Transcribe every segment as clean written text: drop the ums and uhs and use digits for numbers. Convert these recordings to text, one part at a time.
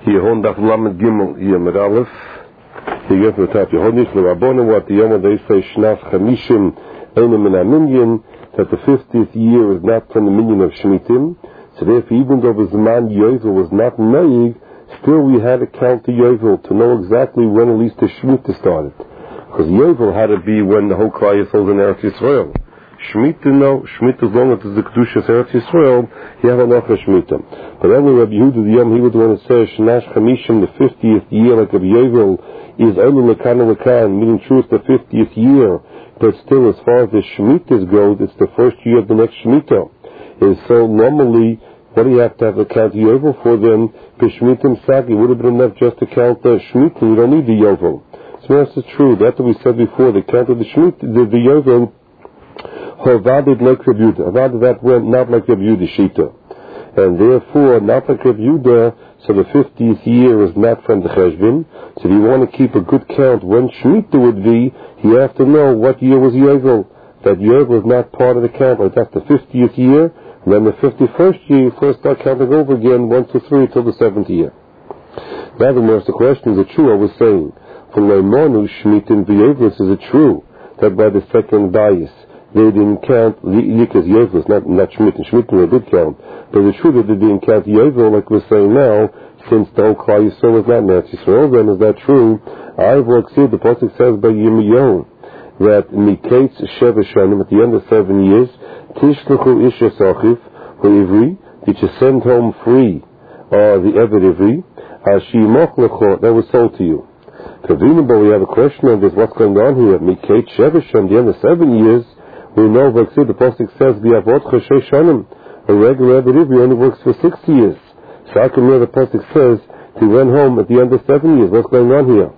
Yehon Daf Lamed Gimel Yom Aleph. You get from the top. Yehon Nish LeRabbonim. What the Yom they say Shnas Chamishim Einem Min HaMinyan, that the 50th year is not from the minyan of Shmitim. So therefore, even though the Zman Yovel was not Meig, still we had to count the Yovel to know exactly when at least the Shemitah started. Because Yovel had to be when the whole Klal Yisrael is in Eretz Yisrael. Shemitah, no. Shemitah, as long as it's the Kedusha of Eretz Yisrael, you have enough of Shemitah. But only Rabbi Yehuda the Yom, he was the one that says, Shnash Chamishim, the 50th year, like Rabbi Yovel, is Elu Lekan Lekan, meaning true it's the 50th year. But still, as far as the Shemitahs go, it's the first year of the next Shemitah. And so normally, what do you have to have to count the Yovel for then? B'Shmitim Sagi, would have been enough just to count the Shemitah. You don't need the Yovel. So that's true. That's what we said before. The count of the Shemitah, the Yovel, Hovadid like Rabbi Yehuda. Hovadid that went not like Rabbi Yehuda Shita. And therefore, not like Rabbi Yehuda, so the 50th year is not from the Cheshbin. So if you want to keep a good count when Shemitah would be, you have to know what year was Yovel. That Yovel is not part of the count. Like that's the 50th year, and then the 51st year, you first start counting over again, 1 to 3 till the 7th year. Now the question, is it true? I was saying, from Leimonu, Shemitah and Yovel, is it true that by the second bias, they didn't count Yikas Yovel, not Shemitah. Shemitah they did count. But it's true that they didn't count Yovel, like we're saying now, since the whole Klal Yisrael is not in Eretz Yisrael. Then is that true? I've worked here, the Pasuk says by Yirmiyahu, that Miketz Sheva Shanim, at the end of 7 years, Tishluchu Isha Sachif, who Ivri, that you send home free, the Eved Ivri, Ashimoch Lecho, that was sold to you. But we have a question on this, what's going on here? Miketz Sheva Shanim, the end of 7 years, we know, like the Pasuk says, V'avot Choshe Shanim, a regular Eved Ivri only works for 6 years. So I can hear the Pasuk says, he went home at the end of 7 years. What's going on here?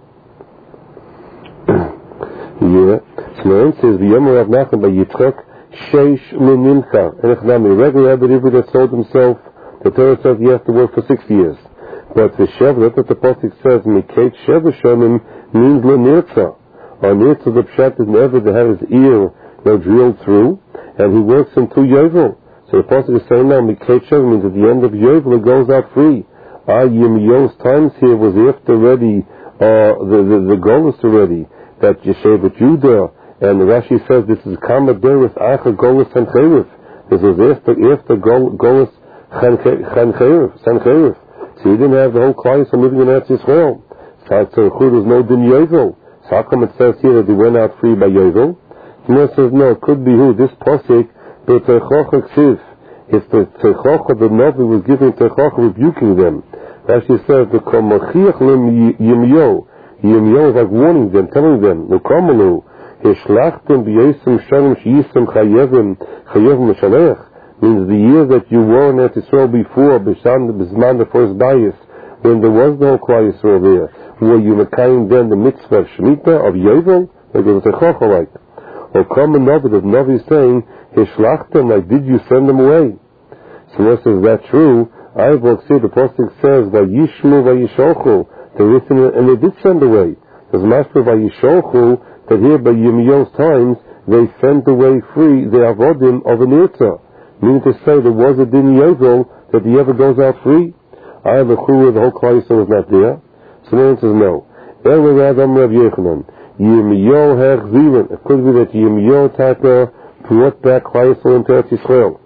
Yeah. So the answer says, V'yomer Rav Nachman by Yitzchak, Sheish Minimcha. And a regular Eved Ivri that sold himself, the Torah says he has to work for 6 years. But the Sheva, that's what the Pasuk says, Miketz Sheva Shanim, means L'nirtza. Or Nirtza, the Pshat is never to have his ear drilled through, and he works until Yovel. So the Pasuk is saying now, Miketz Sheva means at the end of Yovel it goes out free. Yirmiyahu's times here was after already, the Golus already, that Yeshevet Judah, and Rashi says this is Kamaderis Acha Golus Sancherif. This was after Golus Sancherif. So you didn't have the whole Klal Yisrael living in Eretz Yisrael. So there's no Din Yovel. So how come it says here that they went out free by Yovel? He says no, it could be who? This Pasuk, the Techocha Ksiv. It's the Techocha, the Navi was giving Techocha, rebuking them. Rashi says, the Komachiach Lim Yirmiyahu. Yirmiyahu is like warning them, telling them, L'komalu, Hishlachtem b'yesem shanim sh'yisem chayevim l'shalech, means the year that you were in Eretz Yisrael before, B'zman the first bias, when there was no Klal Yisrael there, were you mekayim then the mitzvah of Shemitah, of Yovel? Like it was a Techocha like that. Or come a Navi, the Navi is saying, Hishlachtem, like did you send them away? So what says that true? I will say the Pasuk says, Vayishmu Vayishochu, they listened and they did send away. There's Master Vayishochu, that here by Yirmiyahu's times, they sent away free the Avodim of an Irta. Meaning to say there was a Din Yovel that he ever goes out free. I have a clue the whole Klal Yisrael was not there. So the answer is no. Elad Am Rav Yechanan. Yirmiyahu Hechzirin. It could be that Yirmiyahu Taka brought back Klal Yisrael into Eretz Yisrael.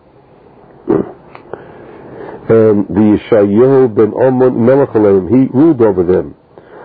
And the Yeshayahu ben Amon Melech Aleim, he ruled over them.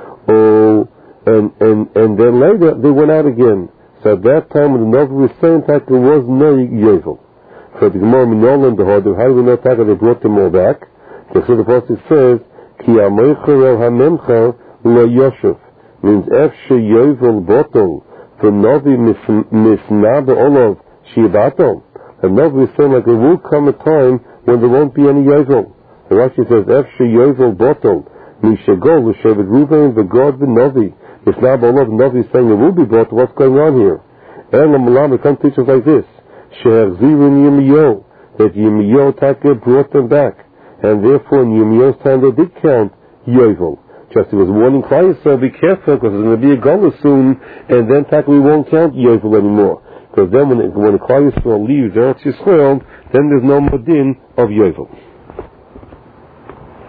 And then later they went out again. So at that time when the Navi was saying that there was no Yovel. So the Gemara Minolan Dehodim, how do we know that they brought them all back? So the Pasuk says, Ki Amoicha El Hamemcha Lo Yoshev, means Efshe Yovel Botol, the Navi Misna Be'olav Shibato. The Navi is saying like there will come a time when there won't be any Yovel. The Rashi says, Efshe Yovel Botol, Mishagol, L'Shevet Ruvain, the God, the Navi. It's now B'olav, the Navi is saying it will be brought. What's going on here? Elam Malam, it comes to teach us like this. Sheherzirun Yirmiyahu, that Yirmiyahu Taka brought them back. And therefore in Yirmiyahu's time they did count Yovel. Just he was warning Klal Yisrael, be careful, because there's going to be a Golus soon, and then Taka we won't count Yovel anymore. Because then when the Klal Yisrael leaves Eretz Yisrael, then there's no more din of Yovel.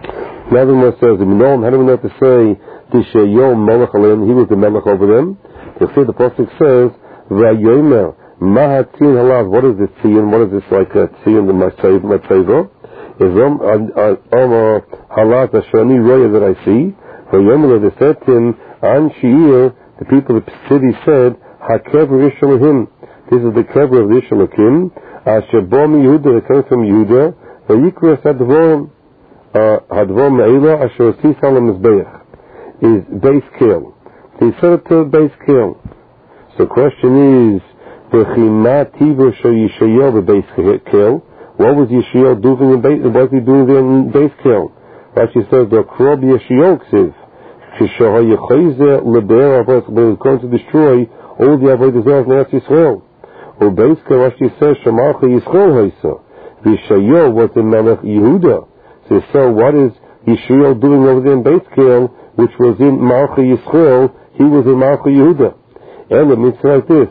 Now the Gemara says, how do we know to say Tishayo Melech Aleim? He was the Melech over them. The pasuk says, Vayomer Mahatin Halav. What is this tzion? What is this like a tzion the Matzeva? Is Halav Ashani Roya that I see. Vayomer they said to him, An Sheir, the people of the city said, HaKever Ishalakim. This is the kever of the Ishalakim. Asher Bomi Yehuda, it comes from Yehuda. Vayikras Advorim. Hadvom Me'ila Asher Sis Al Mizbeach is base kill. He said it to base kill. So the question is, V'chima Tivur Yishayael the base kill. What was Yishayael doing in base? What was he doing there in base kill? Rashi says the Krob Yishayael ksiv Shishah Yechoyze Lebeir Avos, but it's going to destroy all the avodas in Eretz Yisrael. Or base kill Rashi says Shemalcha Yisrael Hoysa. Yishayael was the Melech Yehuda. So what is Yisrael doing over there in Beit Kel, which was in Malcha Yisrael? He was in Malcha Yehuda. And it means like this: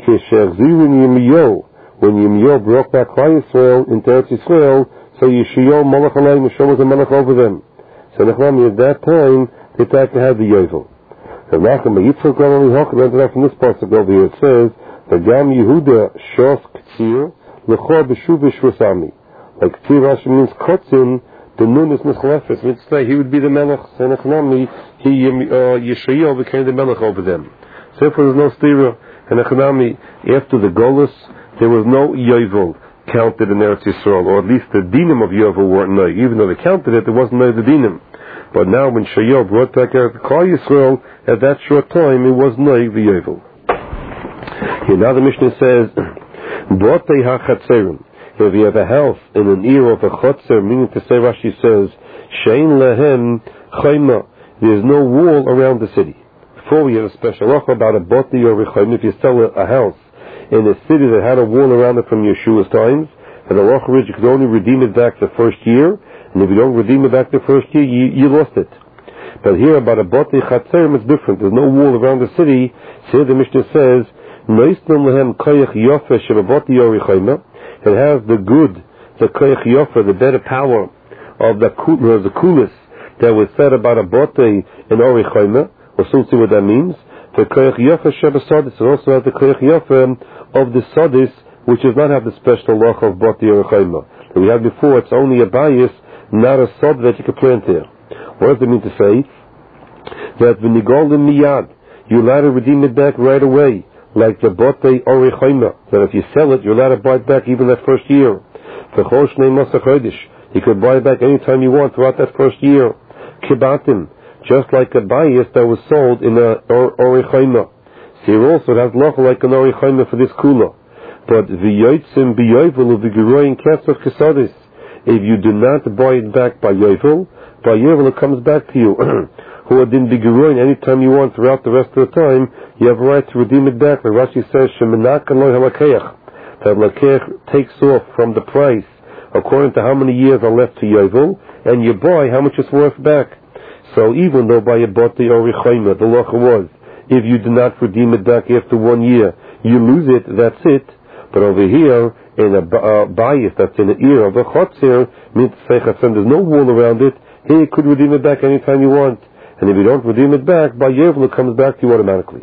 when Yirmiyahu brought back Klal Yisrael into Eretz Yisrael, so Yisrael Malach Alayim Yisrael was a Malach over them. So at that time they tried to have the Yovel. So Nachem Yitzchak ended up from this pasuk over here. It says, "V'gam Yehuda shos k'tzir l'chor b'shuv v'shvasami." Like k'tzir Rashi means kotzin. The nun is Mechlefes. Means to say he would be the Melech. Senechnami, Yishayael became the Melech over them. So therefore there's no stira. And Echnami, after the Golus, there was no Yovel counted in Eretz Yisrael, or at least the dinim of Yovel weren't no. Even though they counted it, there wasn't no the dinim. But now when Shayael brought back Klal Yisrael, at that short time, it was no the Yovel. Here now the Mishnah says, Botei HaChatzerim. If you have a house in an ear of a chotzer, meaning to say, Rashi says, Shein lehem chayma, there's no wall around the city. Before we had a special offer about a boti or a chayma, if you sell a house in a city that had a wall around it from Yeshua's times, and the law you could only redeem it back the first year, and if you don't redeem it back the first year, you lost it. But here about a boti chatzerim, it's different. There's no wall around the city. So here the Mishnah says, Noistam lehem koyach yofeh shebaboti or chayma. It has the good, the koyach yofa, the better power of the coolest that was said about a bote in Ori Chayma. We'll soon see what that means. The koyach yofa sheba sodis. It also has the koyach yofa of the sodis, which does not have the special loch of bote Ori Chayma. That we had before, it's only a bias, not a sod that you can plant there. What does it mean to say? That when you go in miyad, you're allowed to redeem it back right away. Like the botei ori chayma, that if you sell it, you're allowed to buy it back even that first year. You could buy it back anytime you want throughout that first year. Kibatim, just like a bias that was sold in a ori chayma. So here also it has loch like an ori chayma for this kula. But v'yotzim b'yovel v'giroyin kesef kesadis. If you do not buy it back by yovel it comes back to you. Who didn't be geruin anytime you want throughout the rest of the time, you have a right to redeem it back. Like Rashi says, Shemenak Eloi HaLakeach, that Lakeach takes off from the price according to how many years are left to Yovel, and you buy how much it's worth back. So even though by a Boti or Chayma, the law was, if you do not redeem it back after 1 year, you lose it, that's it. But over here, in a bias that's in the ear of a Chotzer, means to say, there's no wall around it, here you could redeem it back anytime you want. And if you don't redeem it back, by Yovel it comes back to you automatically.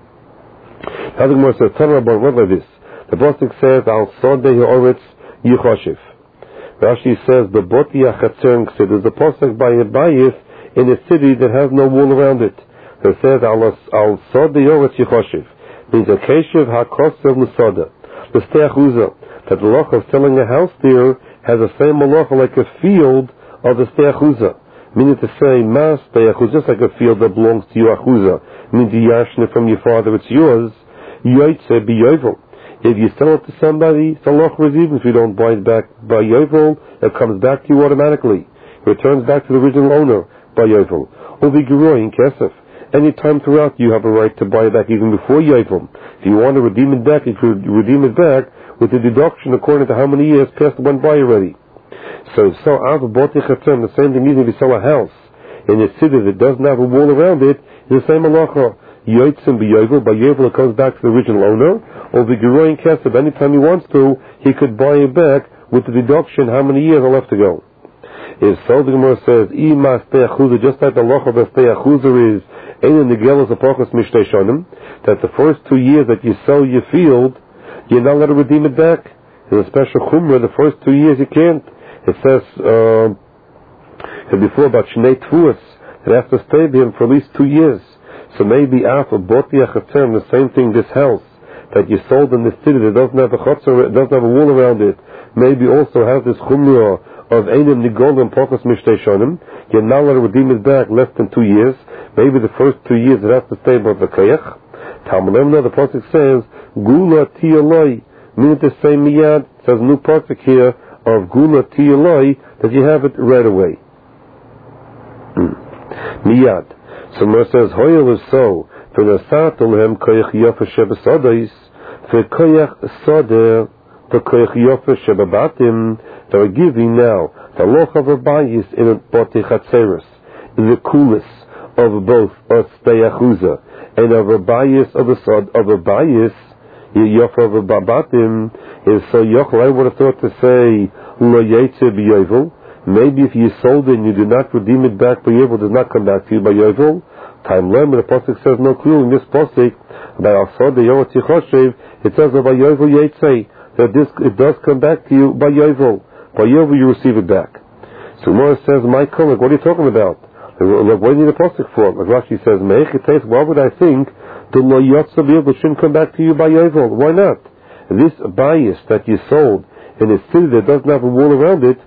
Now the Gemara says, tell me about what like this. The pasuk says, Al Sodei Ha'oretz Yichoshev. Rashi says, the Boti HaChatzer Ksiv. There's a pasuk by a bias in a city that has no wall around it. It says, Al Sodei Ha'oretz Yichoshev. Means a Keshev HaKosev L'Soda. L'Steach Uza. That the loch of selling a house there has the same loch like a field of the Steach Uza. Meaning to say, Mas Steach, just like a field that belongs to you, Achuza. Means the Yashna from your father, it's yours. Yoitze be Yovel. If you sell it to somebody, it's a loch even if you don't buy it back by Yovel, it comes back to you automatically. It returns back to the original owner by Yovel. Or the Geroin Kesef. Any time throughout, you have a right to buy it back even before Yovel. If you want to redeem it back, you could redeem it back with the deduction according to how many years passed went by already. So Av Boti Chatzem, the same thing means if you sell a house in a city that doesn't have a wall around it, it's the same halacha. Yotzim b'yovel, by Yovel it comes back to the original owner, or the Geroin Kesef, anytime he wants to, he could buy it back with the deduction how many years are left to go. If so, the Gemara says, Ima stei achuza, just like the loch of a stei achuza is, Ein negelas apachos mishtei shonim, that the first 2 years that you sell your field, you're not allowed to redeem it back. In a special chumrah, the first 2 years you can't. It says, before about Shnei Tfuas, it has to stay with him for at least 2 years. So maybe after Boti Achatzem, the same thing, this house that you sold in the city that doesn't have a chotzer, doesn't have a wall around it, maybe also has this chumrah of Einim Nigolim Pachos Mishtei Shonim. You're not allowed to redeem it back less than 2 years. Maybe the first 2 years it has to stay about the Kayach. Talmudim, the pasuk says, Gula Tiyaloi, meaning to say miyad. It says new pasuk here of Gula Tiyaloi, that you have it right away. Miyad. So Mer says, Hoyel is so, V'nasat Olhem Koyach Yofa Shebesodais, V'Koyach Soder, V'Koyach Yofa Shebebatim, that we're giving now, the loch of a bayis in a Boti Chatzeres, the coolest of both Ostei Achuza, and of a bayis of a sod, of a bayis, Yofa of a Babatim, is so Yochel, I would have thought to say, Lo Yetze B'Yovel. Maybe if you sold it and you did not redeem it back by Yovel, does not come back to you by Yovel. Time learned, but the pasuk says no clue in this pasuk about Asad the Yovel Tichoshev. It says by Yovel Yetze that this it does come back to you by Yovel. By Yovel you receive it back. So Mora says, Michael, what are you talking about? Look, what do you need a pasuk for? Like Rashi says, Me'echites, why would I think the Lo Yotza Yovel shouldn't come back to you by Yovel? Why not? This bias that you sold in a city that doesn't have a wall around it,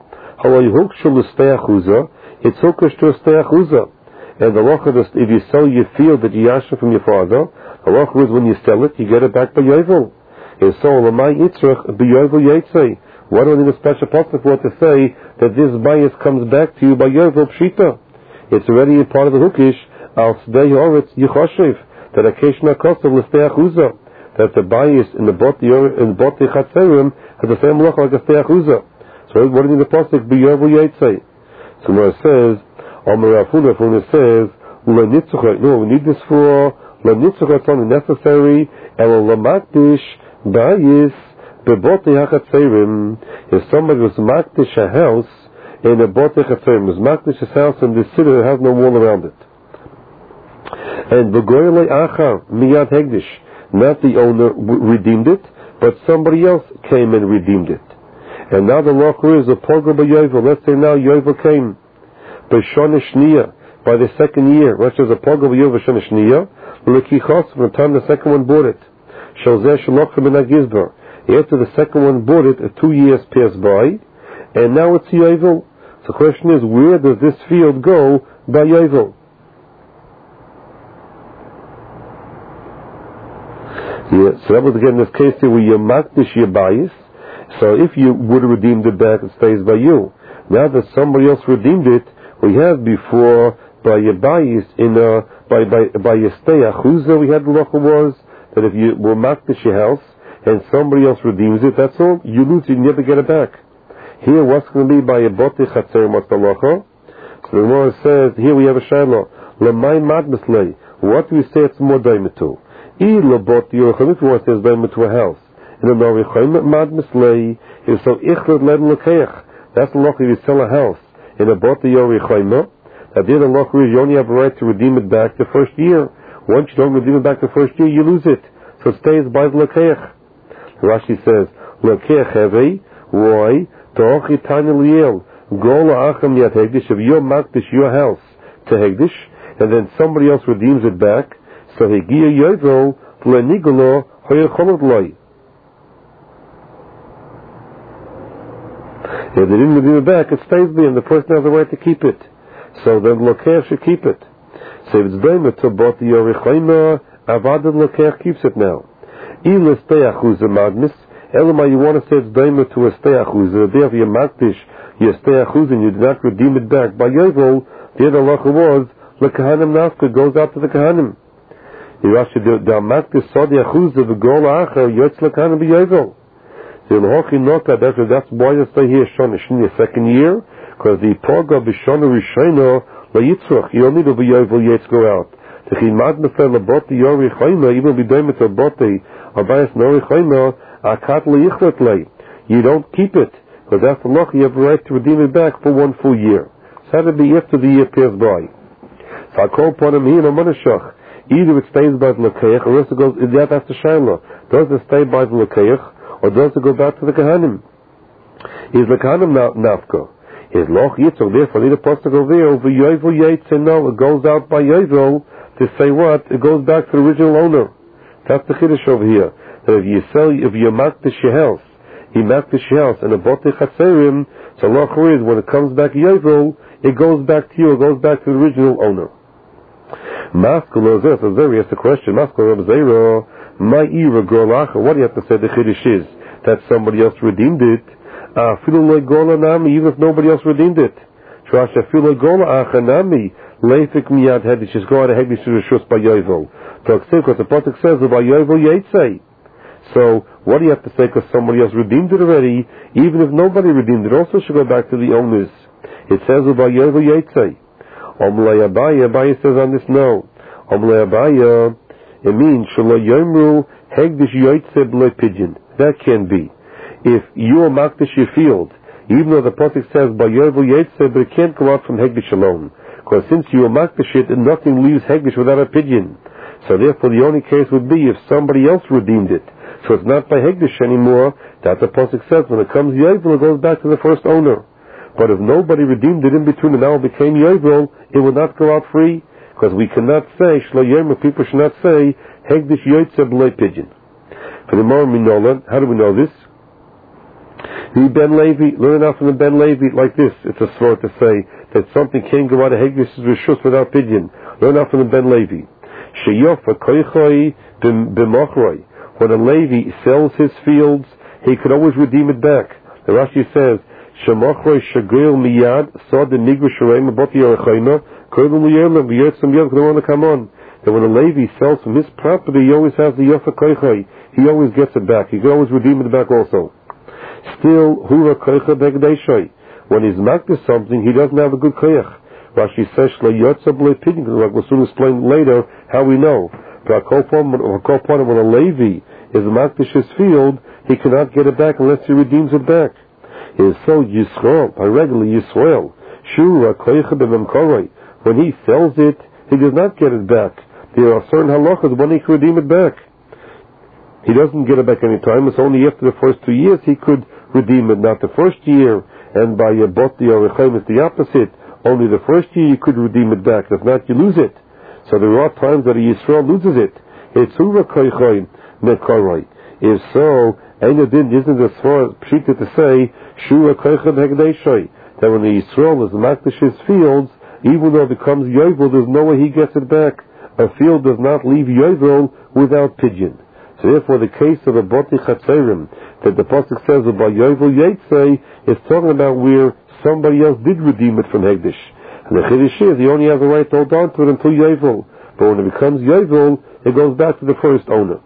it's hooked to a stei achuza. And the law is, if you sell your field that you yasha from your father, the law is when you sell it, you get it back by Yovel. And so, Lamai Yitzrach, B'Yovel Yetzei. Why do I need a special pasuk for to say that this bias comes back to you by Yovel Pshita? It's already a part of the hookish, Al Sdei Horetz Yichoshev, that Akeshna Kosav L'stei achuza, that the bias in the Boti Chatzerim has the same law like a stei achuza. So what do you need the pasuk? B'Yovel Yetzei. So when it says, Omer Rafuna says, no, we need this for L'nitzuchat, something necessary, and L'makdish Bayis B'Boti HaChatzerim. If somebody was makdish a house in a Boti Chatzerim, was makdish a house in the city that has no wall around it. And V'goylei Achar Miyad Hegdish, not the owner redeemed it, but somebody else came and redeemed it. And now the law is a pogo by Yovel. Let's say now Yovel came b'shana shniya, by the second year. Let's say a pogo by Yovel b'shana shniya. L'kichos, from the time the second one bought it. Shalzeh shalok from Benagizbar. After the second one bought it, 2 years passed by, and now it's Yovel. So the question is, where does this field go by Yovel? Yeah, so that was again this case here where you makdish your bias. So if you would have redeemed it back, it stays by you. Now that somebody else redeemed it, we had before by your bias in by your stei achuza, we had the law was that if you were makdish your house and somebody else redeems it, that's all. You lose, you never get it back. Here, what's going to be by a Boti Chatzerim, what's the law? So the Gemara says, here we have a shayla. L'may madmislei. What do we say it's more daimetu? Boti Yorachamit, what says daimetu a house. In the Norich Mad Mislei is so Ichlad Led Lekeach. That's the law if you sell a house in a Boti Yorich. That the law is you only have a right to redeem it back the first year. Once you don't redeem it back the first year, you lose it. So it stays by the Lekeach. Rashi says, Lekeach Hevei, Roy, Ta'ochi Tanya Liel, Gola Acham Yat Hegdish, if you're makdish your house to Hegdish, and then somebody else redeems it back, so Hegia Yovel, Lenigolo, Hoyacholot Loi. If they didn't redeem it back, it stays there, and the person has the right to keep it. So then Lokeach should keep it. So if it's Daimet to Boti Yorichayma, Avadad Lokeach keeps it now. Ila stei achuza madness, Elama, you want to say it's Daimet to a stei achuza, therefore you makdish your stei achuza and you did not redeem it back. By Yovel, the other halacha was, Lekahanim Nafka goes out to the Kahanim. Rashi, the makdish Sadi achuza, the Gol Achar, Yotz Lekahanim by Yovel. That's why you stay here Shana Shni, second year, because the Poga B'Shana Rishayna La Yitzrach, you don't need to be Yovel Yetz go out. The Chimad Nefel Boti Yori Chayma, even be Daimet Boti, Abayas Nori Chayma, Akat La Yichlet Lei. You don't keep it. Because after Loch, you have a right to redeem it back for 1 full year. So it had to be after the year passed by. So I call upon him here, either it stays by the Lekeich, or else it goes, that's the Shaila. Does it stay by the Lekeich, or does it go back to the Kahanim? Is the Kahanim Nafka? Is Loch Yitzchak, therefore, need a pasuk over there, over Yovel Yaitse, no, it goes out by Yovel to say what? It goes back to the original owner. That's the Chiddush over here. That if you makdish your house, he makdish your house, and a Botei Chatzerim, so Loch is, when it comes back Yovel, it goes back to you, it goes back to the original owner. Maskul Ozer, so there he has the question, Maskul Ozer, my ira Gorlacha, what do you have to say the Chiddush is? That somebody else redeemed it. Even if nobody else redeemed it. Because since you because the Pasuk says so what do you have to say because somebody else redeemed it already? Even if nobody redeemed it, also should go back to the owners. It says Abaye says on this no. It means that can be. If you are makdish your field, even though the pasuk says by Yovel Yetze, but it can't go out from Hegdish alone, because since you are makdish it, nothing leaves Hegdish without a pidyon. So therefore, the only case would be if somebody else redeemed it. So it's not by Hegdish anymore. That the pasuk says when it comes Yovel, it goes back to the first owner. But if nobody redeemed it in between and now it became Yovel, it will not go out free, because we cannot say Shlo Yom. People should not say Hegdish Yetze b'lei pidyon. For the more Minolan, how do we know this? The Ben Levi, learn out from the Ben Levi like this. It's a svara to say that something can't go out of Hegdish's Rishus without pidyon. Learn out from the Ben Levi. Sheyofa koichoi b'mochroi. When a Levi sells his fields, he could always redeem it back. The Rashi says, Shemochroi shagil miyad sod the nigru sharema boti yorechayna koidum liyelim v'yotzim yod k'dom on come on. That when a Levi sells from his property, he always has the yofa koichoi. He always gets it back. He can always redeem it back also. Still, hura koicha begdeishay. When he's makdish something, he doesn't have a good koich. Rashi says, shlo yotza b'lei pidyon. We'll soon explain later how we know. But when a Levi is makdish his field, he cannot get it back unless he redeems it back. It is so Yisrael, by regular Yisrael. Shura koicha b'memkoroi. When he sells it, he does not get it back. There are certain halachas when he can redeem it back. He doesn't get it back any time. It's only after the first 2 years he could redeem it, not the first year. And by Boti or Rechaim it's the opposite. Only the first year you could redeem it back. If not, you lose it. So there are times that a Yisrael loses it. It's Hura Koichoim Mekoroi. If so, Einadin isn't as far as Pshita to say, Shura Koichoim Hegdeshoi. That when the Yisrael is makdish his fields, even though it becomes Yovel, there's no way he gets it back. A field does not leave Yovel without pidyon. So therefore, the case of a Botei Chatzerim that the pasuk says about Yovel Yetze is talking about where somebody else did redeem it from Hegdish. And the Chiddush is he only has a right to hold on to it until Yovel. But when it becomes Yovel, it goes back to the first owner.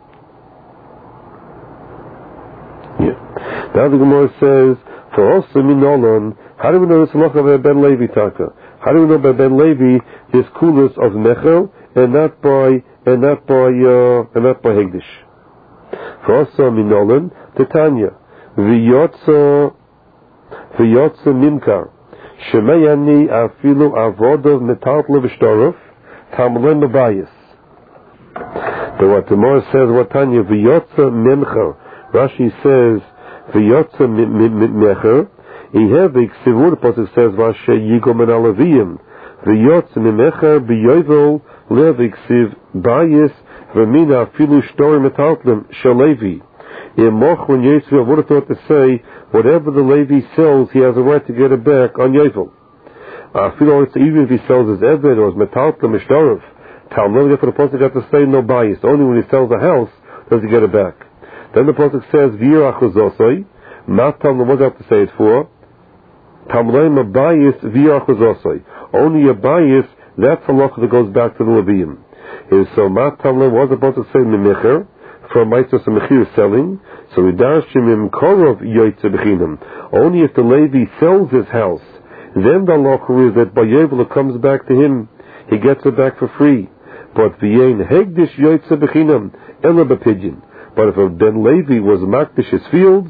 Yeah. Now the Gemara says, for also Minolan, how do we know this halacha by Ben Levi Taka? How do we know by Ben Levi this coolness of Mechel and not by Hegdish? For also Minolan, Titania, V'yotza Mimkar, Shemeyani Afilu Avodov Metaltla V'shtorov, Tamlem Abayis. But what the Gemara says, what Tanya, V'yotza Mimkar, Rashi says, V'yotza Mimkar, Ihevik Sivur, the Pasuk says, Vashe Yigom and Alaviyim, V'yotza Mimkar, B'yovel, Levik Siv Bayis, V'mina Afilu Shtorim Metaltlem, Shalevi. In Moch, when Yisrael would have thought to say, whatever the Levi sells, he has a right to get it back on Yovel. Even if he sells his Eved or his Metaltlem, Shtorov, Talmud, therefore the Pasuk got to say no bias. Only when he sells a house does he get it back. Then the Pasuk says, Vir Achuzosoi, not Talmud, what do you have to say it for? Talmud, a bias, Vir Achuzosoi. Only a bias, that's a law that goes back to the Levium. So Mat Talmud, what the Pasuk say, Mimecher, from Meitzos and Mechir selling, so Idashim Im Korov Yoitze Bechinam. Only if the Levi sells his house, then the law is that by Yovel it comes back to him, he gets it back for free. But V'yein Hegdish Yoitze Bechinam, Ela B'Pidyon. But if a Ben Levi was makdish his fields,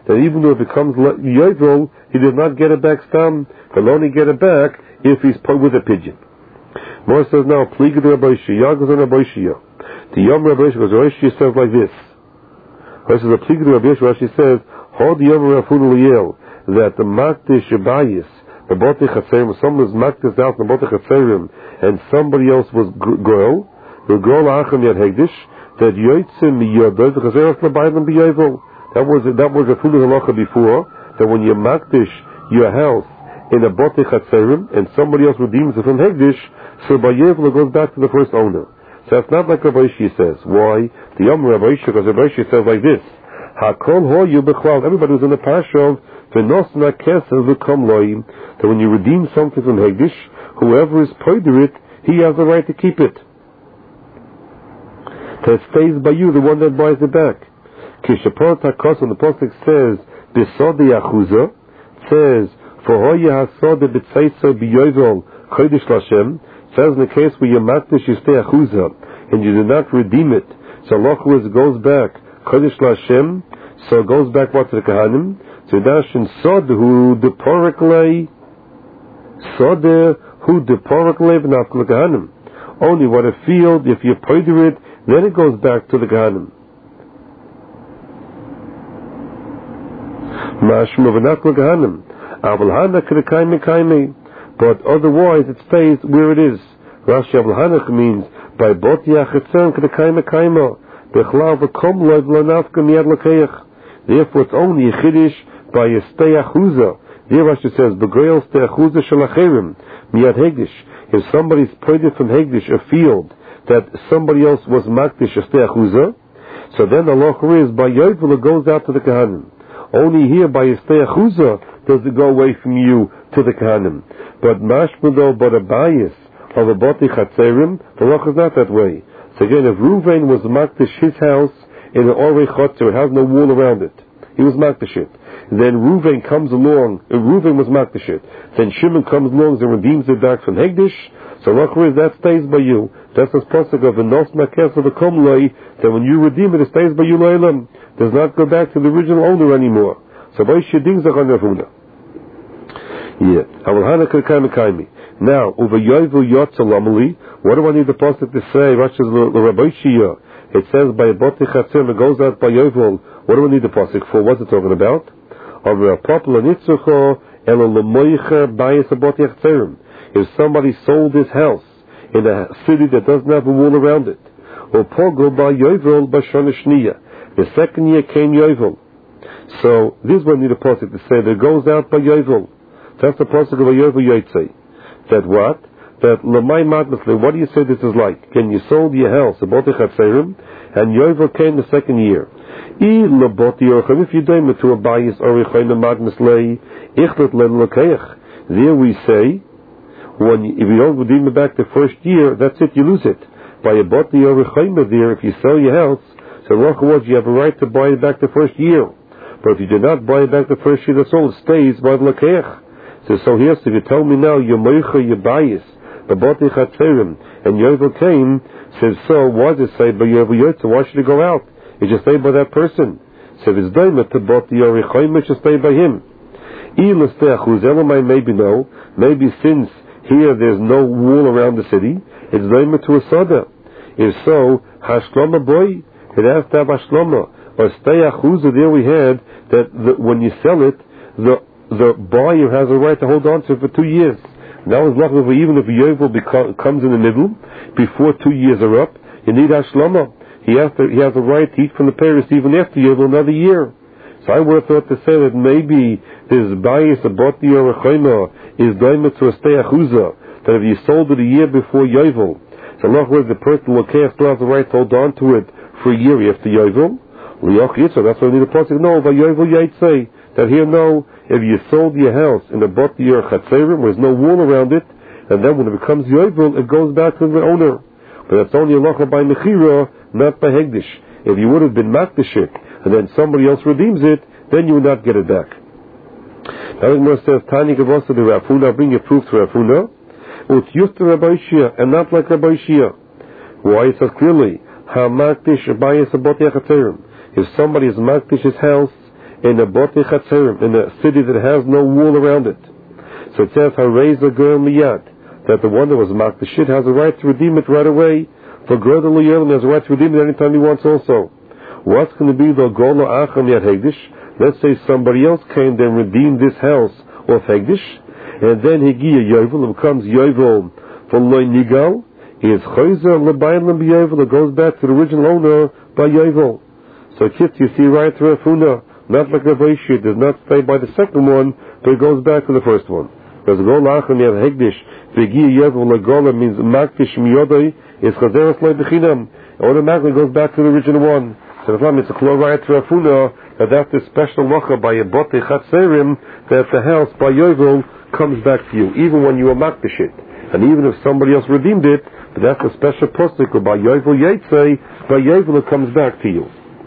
that even though it becomes yovel, he does not get it back stam. He'll only get it back if he's put with a pigeon. More says now, Pliga de Rabbi Shia, goes on Rabbi Shia. The Yom Rabbi Shia, because Rabbi Shia says like this. This is a Pliga de Rabbi Shia, she says, Hold the Yom Rafun Liel, that the Makdish Abayis, the Botei Chatzerim, someone was Makdish out in the Botei Chatzerim, and somebody else was girl, the girl Acham Yad Hegdish, that Yoitzim Yodov, because they have to buy them B'Yovel. That was a Fulu Halacha before, that when you Makdish your house in a Botei Chatzerim, and somebody else redeems it from Hegdish, so B'Yovel it goes back to the first owner. So it's not like Rabbi Shia says. Why? The Yom Rabbi Shia, because Rabbi Shia says like this. Hakol hoyu b'chlal. Everybody was in the parsha of v'nosna kesel v'kom loyim. That when you redeem something from Hegdish, whoever is poider it, he has the right to keep it. That it stays by you, the one that buys it back. Kishapot hakos, when the Pasuk says, b'sodi achuza, says, for hoyu hasod b'tzeiso b'yovel chodesh Lashem, says in the case where you makdish you stay achuza, and you do not redeem it, so lochwis goes back, chodesh Lashem, so it goes back what to the Kahanim, so dashin sod hu deporik lei, sod hu deporik lei v'nafka Kahanim. Only what a field, if you poider it, then it goes back to the Kahanim. Mashma v'nafka Kahanim. Aval hana k'rekay mekayme. But otherwise it stays where it is. Rashi Avlahanach means by Boti Achetzem Kedekayma Kaima Bechlav V'kom Loiv Lanafka Miyad Lakeich. Therefore it's only a Chiddush by a Stei Achuza. There Rashi says Begoyel Stei Achuza Shalacherim Miyad Hegdish. If somebody's pointed from Hegdish a field that somebody else was Makdish a Stei Achuza, so then the locher is by Yovel it goes out to the Kahanim. Only here by a Stei Achuza does it go away from you to the Kahanim. But mashmado, but a bias of a Botei Chatzerim, the Loch is not that way. So again, if Ruvain was Makdish his house in an Orei Chatzer, it has no wall around it, he was Makdish it. Then Ruvain comes along, Ruvain was Makdish it. Then Shimon comes along and redeems it back from Hegdish, so Loch is that stays by you. That's the Pasuk of the Nos Makes of the Komloi, that when you redeem it, it stays by you Leilam. Does not go back to the original owner anymore. So by Sheding Zachon Ravuna. Yeah. Now, what do I need the pasuk to say? Rabbi Shia. It says by Botei Chatzerim, it goes out by Yovel. What do I need the pasuk for? What's it talking about? If somebody sold his house in a city that doesn't have a wall around it, the second year came Yovel. So this one need a pasuk to say that it goes out by Yovel. That's the pasuk of a Yovel Yotzei. That what? That Lamai Madmasle, what do you say this is like? Can you sold your house, a Botei Chatzerim, and Yovel came the second year. If you don't to a bias or a Madmasle, there we say, if you don't redeem it back the first year, that's it, you lose it. By a Botei or a there, if you sell your house, so you have a right to buy it back the first year. But if you do not buy it back the first year, that's all, it stays by the Lakeich. So here, so if you tell me now, your moicha, your bias, the Botei Chatzerim, and Yovel came, says, so why does it say by Yovel Yotze? Why should it go out? It should stay by that person. So if it's Daimah to Botei Yorichoim, it should stay by him. Maybe no, maybe since here there's no wall around the city, it's Daimah to a Soda. If so, Hashlama boy, it has to have Hashlama. Or Stei Achuza, there we had that when you sell it, the buyer has a right to hold on to it for 2 years. Now it's lucky for even if a Yovel comes in the middle, before 2 years are up, you need Hashlama. He has a right to eat from the Paris even after Yovel another year. So I would have thought to say that maybe this bias of Botei or Rechaima is Daimah to a Stei Achuza, that if you sold it a year before Yovel, so the person still has the right to hold on to it for a year after Yovel. So that's why we need a pasuk. No, by Yovel Yaitzei, that here no, if you sold your house in the Botei or Chatzerim, there's no wall around it, and then when it becomes Yovel, it goes back to the owner. But that's only a locha by Mechira, not by Hegdish. If you would have been Makdish it, and then somebody else redeems it, then you would not get it back. Now it says, Tani Gavosa to Rafuna, bring your proof to Rafuna, it's used to Rabbi Shia, and not like Rabbi Shia. Why? It says clearly, Ha Makdish Abayas Botei Chatzerim. If somebody is Makdish his house in a Botei Chatzerim, in a city that has no wall around it. So it says, Hareza Ger Miyad, that the one that was marked the shit has a right to redeem it right away. For Ger the Liyelim has a right to redeem it anytime he wants also. What's going to be the Golo Acham Yad Hegdish? Let's say somebody else came there and redeemed this house of Hegdish, and then Higiya Yovel, it becomes Yovel for Loi Nigal, is Chayzer Lebayin Lem Yovel, it goes back to the original owner by Yovel. So kids, you see right through Afuna, not like a Vaishit, does not stay by the second one, but it goes back to the first one. Because Gol Acham Yad Hegdish, Higiya Yovel Legola means Makdish Miyodai, is Chazeres Loi Bechinam, automatically goes back to the original one. So it's a chloride to Afuna, that's the special locha by a Botei Chatzerim, that the house by Yovel comes back to you, even when you are makdish it. And even if somebody else redeemed it, but that's a special postik by Yovel Yetzei, by Yovel it comes back to you.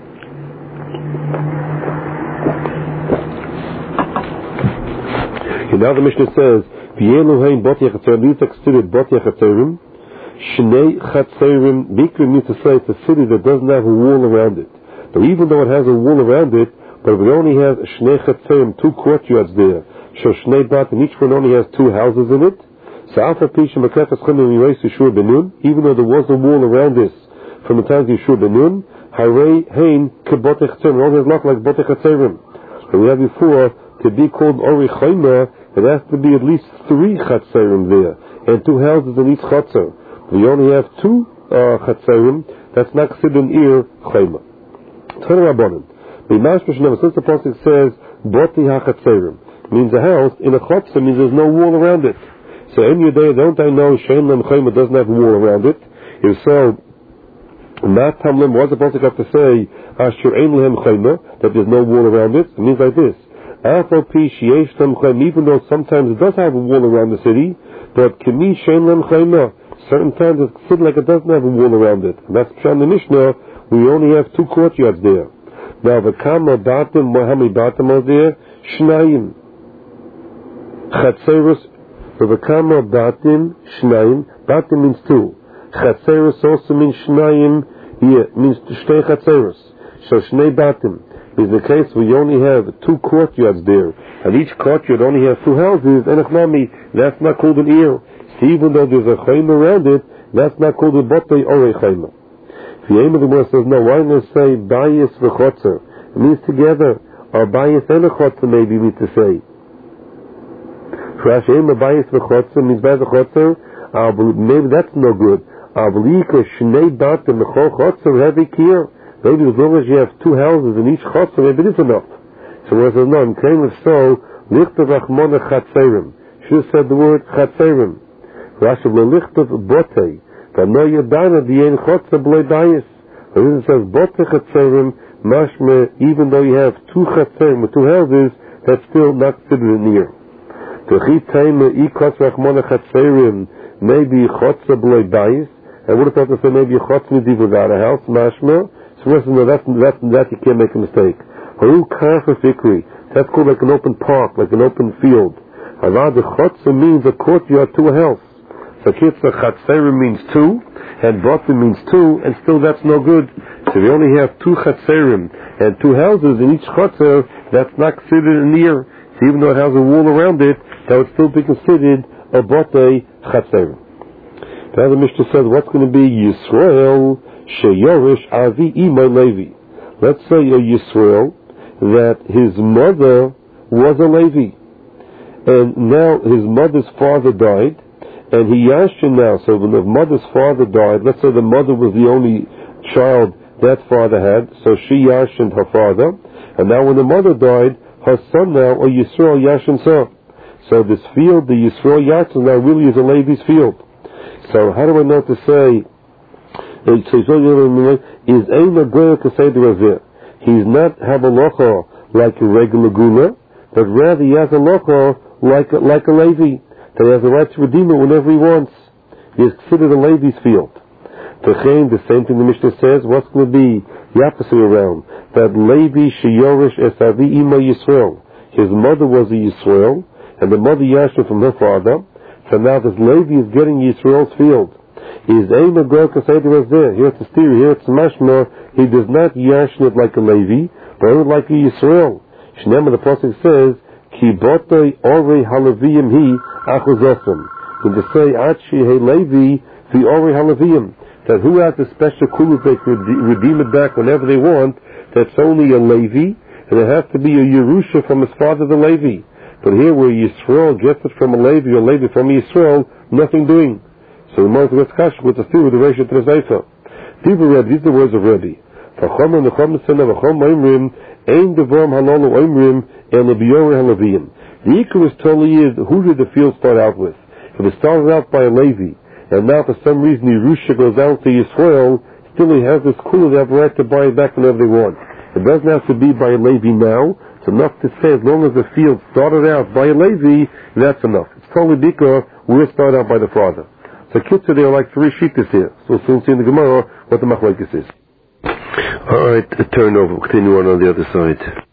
And now the Mishnah says, V'yeluhein Botei Chatzerim, these are considered Botei Chatzerim, Shnei Chatzerim, Bikri means to say it's a city that doesn't have a wall around it. But even though it has a wall around it, but if it only has Shnei Chatzerim, 2 courtyards there, so Shnei Bat, and each one only has 2 houses in it, so Alpha Pisha Makefas Chanim Yirais Yeshua Benun, even though there was a wall around this from the times of Yeshua Benun, Harei Hein Kebotei Chatzerim, it only has not like Botei Chatzerim. And we had before, to be called Ori Chayma, it has to be at least 3 Chatzerim there, and 2 houses in each Chatzer. We only have 2 Chatzerim, that's not considered an Ir Chayma. Turn Rabbanim. Since the Pasuk says Botei HaChatzerim, means a house in a Chatzer means there's no wall around it. So in your day, don't I know Shein Lem Chayma doesn't have a wall around it? If so, not Tamlim, what's the Pasuk have to say Asher Ein Lehem Chayma, that there's no wall around it? It means like this. Afal Pi Sheyesh Lem Chayma, even though sometimes it does have a wall around the city, but Kimi Shein Lem Chayma, certain times it's considered like it doesn't have a wall around it. And that's Pshat in the Mishnah. We only have 2 courtyards there. Now the Kama Batim, how many Batim are there? Shnayim. Chatzeros, the Kama Batim, Shnayim. Batim means 2. Chatzeros also means Shnayim, means Shnei Chatzeros. So Shnei Batim. In the case we only have 2 courtyards there, and each courtyard only has 2 houses, and that's not called an Ir. So even though there's a Chayma around it, that's not called a Botei or a Chayma. The aim of the word says, no, why not say Bayis v'chotzer? It means together, or Bayis and a chotzer maybe we need to say. Rashi, aim of Bayis v'chotzer means by the chotzer, maybe that's no good. Avlika shnei batim l'chol chotzer heavy kier. Maybe as long as you have 2 houses in each chotzer, maybe it is enough. So where it says, no, in claim of so, lichtav achmona chatzerim. Should have said the word chatzerim. Rashi, lichtav botei. But no yadana di'en chotzer b'lei bayis. The reason it says Botei Chatzerim, mashme, even though you have 2 Chatzerim with 2 houses, that's still not considered near. Techi taima ikos rachmona Chatzerim, maybe chotzer b'lei bayis. I would have thought to say maybe chotzer nidi without a house, mashme. So listen, no, that you can't make a mistake. Haru karfa fikri, that's called like an open park, like an open field. However, the chotzer means a courtyard to a house. So Kitzah Chatzerim means 2, and Botim means 2, and still that's no good. So we only have 2 Chatzerim and 2 houses in each Chatzer, that's not considered an Ir. So even though it has a wall around it, that would still be considered a Botei Chatzerim. Now the Mishnah says, what's going to be Yisrael Sheyorish Avi Imay Levi? Let's say a Yisrael that his mother was a Levi, and now his mother's father died, and he yashin now. So when the mother's father died, let's say the mother was the only child that father had, so she yashined her father, and now when the mother died, her son now, or Yisrael yashin her. So this field, the Yisrael yashin now really is a Levi's field. So how do I know to say, is Eina Goya to say the Razir? He's not have a locha like a regular gula, but rather he has a locha like a Levi. That he has the right to redeem it whenever he wants. He is considered a Levi's field. The same thing the Mishnah says, what's going to be the opposite around? That Levi Sheyorish Esavi Ima Yisrael. His mother was a Yisrael, and the mother yashin from her father. So now this Levi is getting Yisrael's field. Is Eina Goy Kaseder Razeh? Here it's a steer, here it's mashma. He does not yashin it like a Levi, but like a Yisrael. Shnema, the pasuk says, Ki botei orei halaviyim hi achuzosum. When they say, Achi he Levi, the orei halaviyim, that who has a special kula they could redeem it back whenever they want, that's only a Levi, and it has to be a Yerusha from his father, the Levi. But here where Yisrael gets it from a Levi, or Levi from Yisrael, nothing doing. So the Moshe gets kash with the theory of the Reisha to the Zayfa. People read, these are the words of Rebbe. V'chom and v'chom s'ena v'chom oimrim, ein devam halalu oimrim, el lebiore halaviyim. The Ikar is totally is, who did the field start out with? If it started out by a Levi, and now for some reason Yerusha goes out to Yisrael, still he has this kula, they have a right to buy it back whenever they want. It doesn't have to be by a Levi now. It's enough to say as long as the field started out by a Levi, that's enough. It's totally bigger, we'll start out by the father. So kitzur, there are like three shittas here. So soon see in the Gemara what the machlokes is. Alright, turn over, continue on the other side.